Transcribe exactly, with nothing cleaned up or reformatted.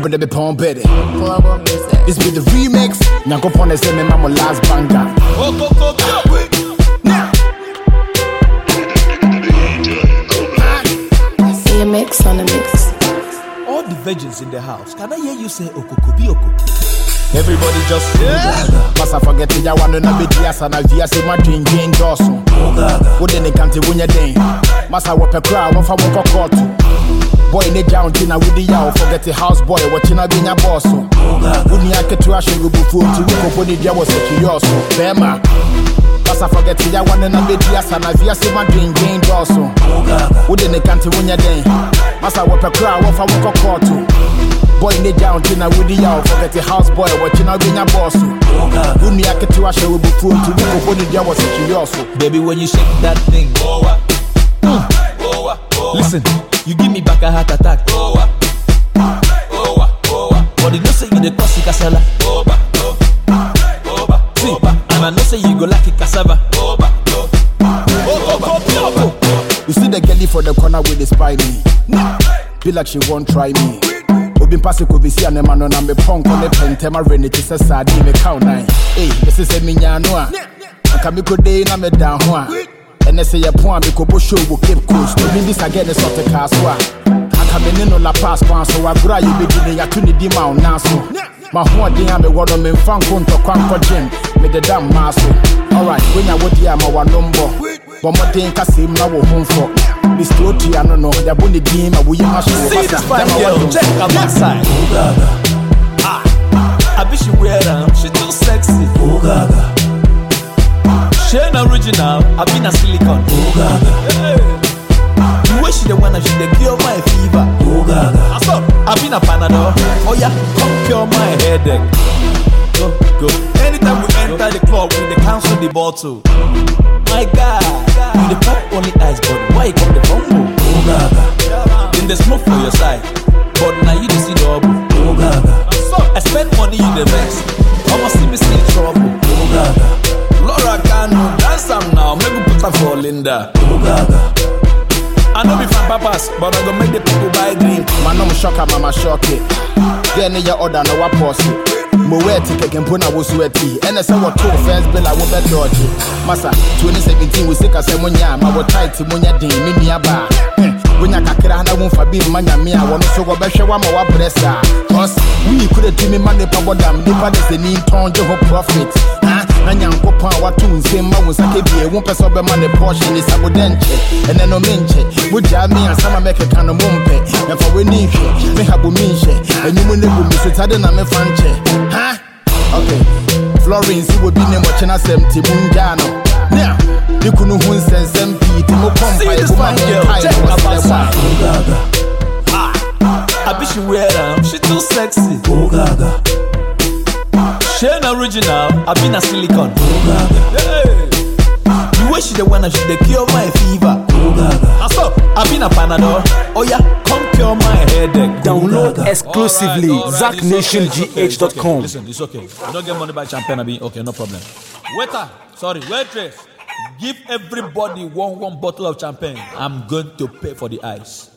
but they be pound better. Global music. This be the remix. Nyanko Pone say me mama last banger. Oh, go, go, go, now. See a mix on the mix. All the virgins in the house, can I hear you say Okokobi Oko? Everybody just yeah. Masa forget ya wano na bedi asa na via se ma twin twin doso. Wo de ne kante wonya den. Masa wo pe kra wo fa wo kokoto. Boy ne down tina with the yaw forget the house boy watching a binya boss. Wo ni aketu a shego bufu ti wo ko ni dia wo se kiyoso. Bema. Masa forget ya wano na bedi asa na via se ma twin twin doso. Wo de ne kante wonya den. Masa wo pe kra wo fa wo kokoto. Boy ne down tina with the yaw forget the house boy watching a binya boss. Wo ni aketu a shego bufu ti wo ko ni dia wo se kiyoso. Baby, when you shake that thing, oh, uh, oh, oh, listen, you give me back a heart attack. Oh, oh, oh, but you know say you the cause casala. Oh, oh, oh, see, and I know say you go like a cassava. Oh, oh, oh, oh, you see the girlie for the corner with the spiny. Be like she won't try me. Obi passe ko bisi ane mano na me punk on the pentema rene ti se sadi me count nine. Hey, this is a minya no a. Aka me ko dey na me down ho a. Ene se ye pon me ko bo show wo Cape Coast. Obi this again is of the castle a. Aka me ne no la pass pan so agura ye be di ya to ni di ma na so. Ma ho den a me wodo me fan ko ntokwan ko gym. Me the damn maso. Alright, when ya wodi a ma wa number. But more thing kasim na wo home for. This story I don't know. Ya boni di ma wo ye ma show. See this fine girl, check her backside. Oh gaga. Ah, I bet she wear them. She too sexy. Oh gaga. She an original. I been a silicone. Oh gaga. Hey. The way she the one she the cure my fever. Oh gaga. I stop. I been a Panadol. Oh yeah, come cure my headache. Go go. Anytime we enter the club, we the cancel the bottle. My God, you the pop only ice, but why you got the combo? Oh gaga. Then the smoke for your side, but now you the see double. Oh gaga. I spend money you the best. I'ma see me see trouble. Oh gaga. Laura Cano, dance some now, maybe put her for Linda. Oh gaga. I know be fan papas, but I go make the people buy drink. Man, I'm shock, mama shock it. Then you order no what posse. Mo wear ticket can put na wo sweaty. And I say what two fans bill I won't bet dodge. Massa, twenty seventeen we sick as a munya, my what tight to munya din, mini aba. When I kakra na won't forbid manya me, I want to show a better one more pressa. Cause we could have me money power dam, the is the need ton to her profit. And young papa, what two same man was a kid, one person of money portion is a denche, and then no menche. Would jam me and some make a kind of mumpe. And for we need me have a minche, and you will never miss it. I don't know fanche. Huh? Okay. Florence, you will be named watching us empty Munjano. Now, you couldn't win sense M P to more pump. See this fine girl, check her backside. Oh gaga. Ah, I bet she wear them. She too sexy. Oh gaga. She an original. I been a silicone. Oh gaga. Hey. The way she the one she the cure my fever. Oh gaga. I stop. I been a Panadol. Oh yeah, come cure my headache. Download exclusively Zack Nation G H dot com. Listen, it's okay. You don't get money by champagne. I mean, okay, no problem. Waiter, sorry, waitress. Give everybody one one bottle of champagne. I'm going to pay for the ice.